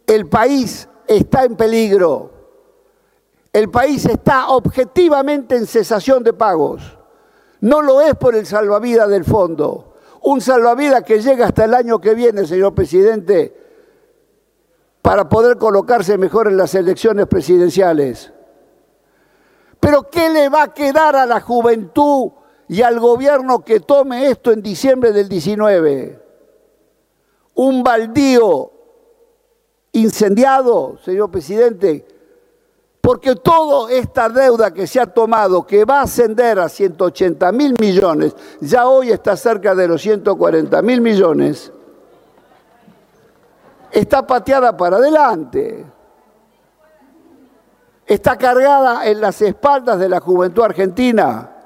El país está en peligro. El país está objetivamente en cesación de pagos. No lo es por el salvavidas del fondo. Un salvavidas que llega hasta el año que viene, señor presidente, para poder colocarse mejor en las elecciones presidenciales. Pero ¿qué le va a quedar a la juventud y al gobierno que tome esto en diciembre del 19? Un baldío incendiado, señor presidente, porque toda esta deuda que se ha tomado, que va a ascender a 180.000 millones, ya hoy está cerca de los 140.000 millones, está pateada para adelante. Está cargada en las espaldas de la juventud argentina.